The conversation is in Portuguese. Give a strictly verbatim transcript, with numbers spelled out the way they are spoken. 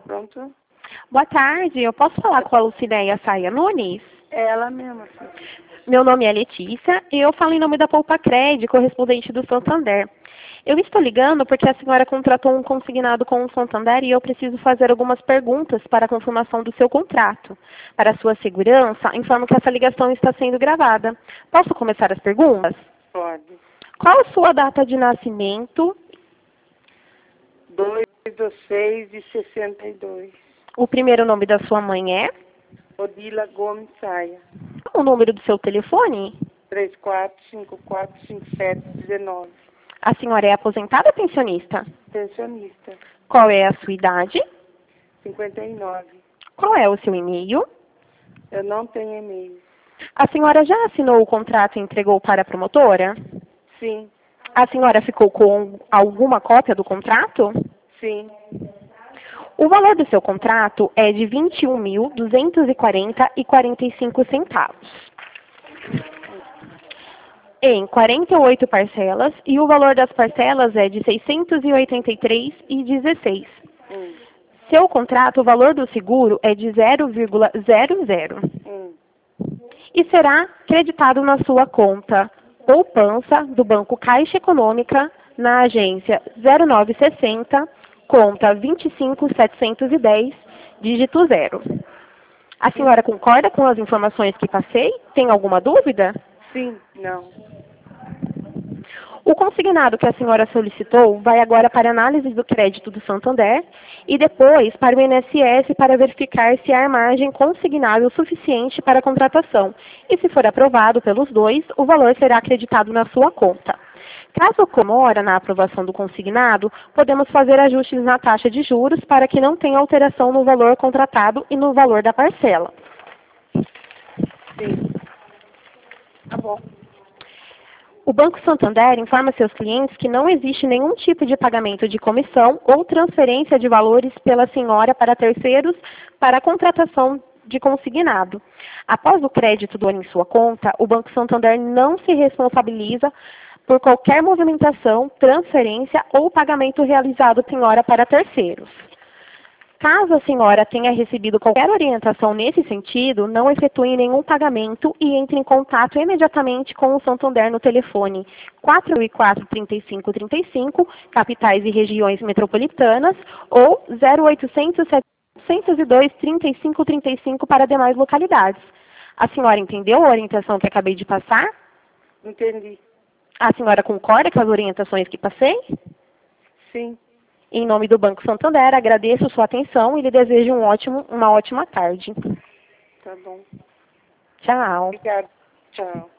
Pronto? Boa tarde, eu posso falar com a Lucinéia Saia Nunes? É ela mesma, filha. Meu nome é Letícia e eu falo em nome da Poupa Cred, correspondente do Santander. Eu estou ligando porque a senhora contratou um consignado com o Santander e eu preciso fazer algumas perguntas para a confirmação do seu contrato. Para a sua segurança, informo que essa ligação está sendo gravada. Posso começar as perguntas? Pode. Qual a sua data de nascimento? dois do seis de sessenta e dois. O primeiro nome da sua mãe é? Odila Gomes Saia. O número do seu telefone? três quatro cinco quatro cinco sete um nove. A senhora é aposentada ou pensionista? Pensionista. Qual é a sua idade? cinquenta e nove. Qual é o seu e-mail? Eu não tenho e-mail. A senhora já assinou o contrato e entregou para a promotora? Sim. A senhora ficou com alguma cópia do contrato? Sim. O valor do seu contrato é de vinte e um mil duzentos e quarenta reais e quarenta e cinco centavos. Em quarenta e oito parcelas, e o valor das parcelas é de seiscentos e oitenta e três reais e dezesseis centavos. Hum. Seu contrato, o valor do seguro é de zero vírgula zero zero Hum. e será creditado na sua conta poupança do Banco Caixa Econômica na agência zero nove sessenta, conta vinte e cinco mil setecentos e dez, dígito zero. A senhora concorda com as informações que passei? Tem alguma dúvida? Sim. Não. O consignado que a senhora solicitou vai agora para análise do crédito do Santander e depois para o I N S S para verificar se há margem consignável suficiente para a contratação. E se for aprovado pelos dois, o valor será acreditado na sua conta. Caso comemora na aprovação do consignado, podemos fazer ajustes na taxa de juros para que não tenha alteração no valor contratado e no valor da parcela. Sim. Tá bom. O Banco Santander informa seus clientes que não existe nenhum tipo de pagamento de comissão ou transferência de valores pela senhora para terceiros para a contratação de consignado. Após o crédito do ano em sua conta, o Banco Santander não se responsabiliza por qualquer movimentação, transferência ou pagamento realizado senhora para terceiros. Caso a senhora tenha recebido qualquer orientação nesse sentido, não efetue nenhum pagamento e entre em contato imediatamente com o Santander no telefone quatro mil e quatro, trinta e cinco, trinta e cinco, capitais e regiões metropolitanas, ou zero oitocentos, setecentos e dois, trinta e cinco, trinta e cinco para demais localidades. A senhora entendeu a orientação que acabei de passar? Entendi. A senhora concorda com as orientações que passei? Sim. Em nome do Banco Santander, agradeço sua atenção e lhe desejo um ótimo, uma ótima tarde. Tá bom. Tchau. Obrigada. Tchau.